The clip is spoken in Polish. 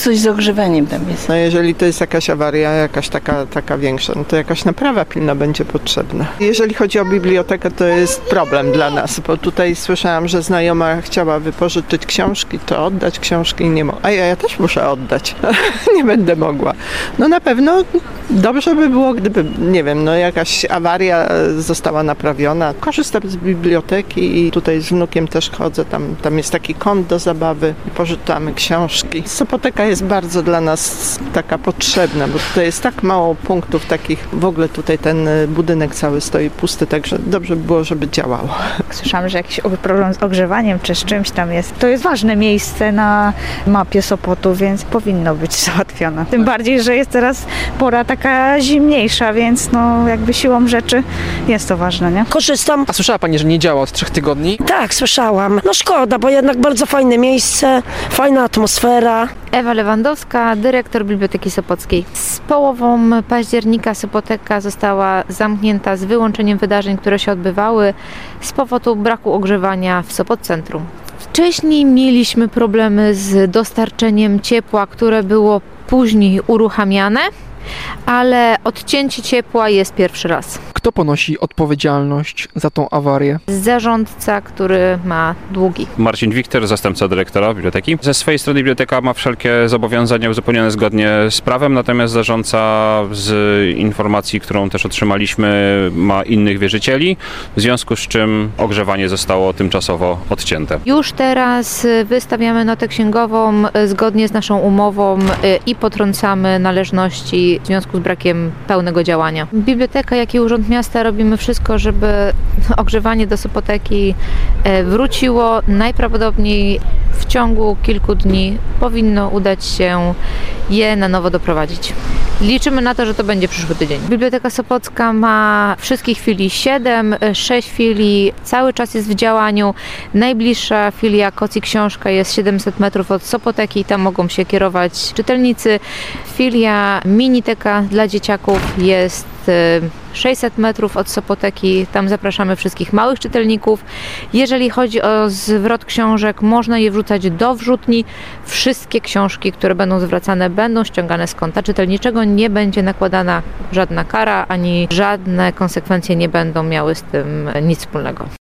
coś z ogrzewaniem tam jest. No jeżeli to jest jakaś awaria, jakaś taka większa, no to jakaś naprawa pilna będzie potrzebna. Jeżeli chodzi o bibliotekę, to jest problem dla nas, bo tutaj słyszałam, że znajoma chciała wypożyczyć książki, to oddać książki i nie mogła. A ja też muszę oddać. Nie będę mogła. No na pewno dobrze by było, gdyby, nie wiem, no jakaś awaria została naprawiona. Korzystam z biblioteki i tutaj z wnukiem też chodzę. Tam jest taki kąt do zabawy i pożyczamy książki. Sopoteka jest bardzo dla nas taka potrzebna, bo tutaj jest tak mało punktów takich. W ogóle tutaj ten budynek cały stoi pusty, także dobrze by było, żeby działało. Słyszałam, że jakiś problem z ogrzewaniem czy z czymś tam jest. To jest ważne miejsce na mapie Sopotu, więc powinno być załatwione. Tym bardziej, że jest teraz pora taka zimniejsza, więc no jakby siłą rzeczy jest to ważne, nie? Korzystam. A słyszała Pani, że nie działa od 3 tygodni? Tak, słyszałam. No szkoda, bo jednak bardzo fajne miejsce, fajna atmosfera. Ewa Lewandowska, dyrektor Biblioteki Sopockiej. Z połową października Sopoteka została zamknięta z wyłączeniem wydarzeń, które się odbywały z powodu braku ogrzewania w Sopot Centrum. Wcześniej mieliśmy problemy z dostarczeniem ciepła, które było później uruchamiane, ale odcięcie ciepła jest pierwszy raz. Kto ponosi odpowiedzialność za tą awarię? Zarządca, który ma długi. Marcin Wiktor, zastępca dyrektora biblioteki. Ze swojej strony biblioteka ma wszelkie zobowiązania uzupełnione zgodnie z prawem, natomiast zarządca z informacji, którą też otrzymaliśmy, ma innych wierzycieli, w związku z czym ogrzewanie zostało tymczasowo odcięte. Już teraz wystawiamy notę księgową zgodnie z naszą umową i potrącamy należności w związku z brakiem pełnego działania. Biblioteka, jak i Urząd Miasta robimy wszystko, żeby ogrzewanie do Sopoteki wróciło. Najprawdopodobniej w ciągu kilku dni powinno udać się je na nowo doprowadzić. Liczymy na to, że to będzie przyszły tydzień. Biblioteka Sopocka ma wszystkich filii 7, 6 filii cały czas jest w działaniu. Najbliższa filia Koc i Książka jest 700 metrów od Sopoteki i tam mogą się kierować czytelnicy. Filia Miniteka dla dzieciaków jest 600 metrów od Sopoteki, tam zapraszamy wszystkich małych czytelników. Jeżeli chodzi o zwrot książek, można je wrzucać do wrzutni. Wszystkie książki, które będą zwracane, będą ściągane z konta czytelniczego. Nie będzie nakładana żadna kara, ani żadne konsekwencje nie będą miały z tym nic wspólnego.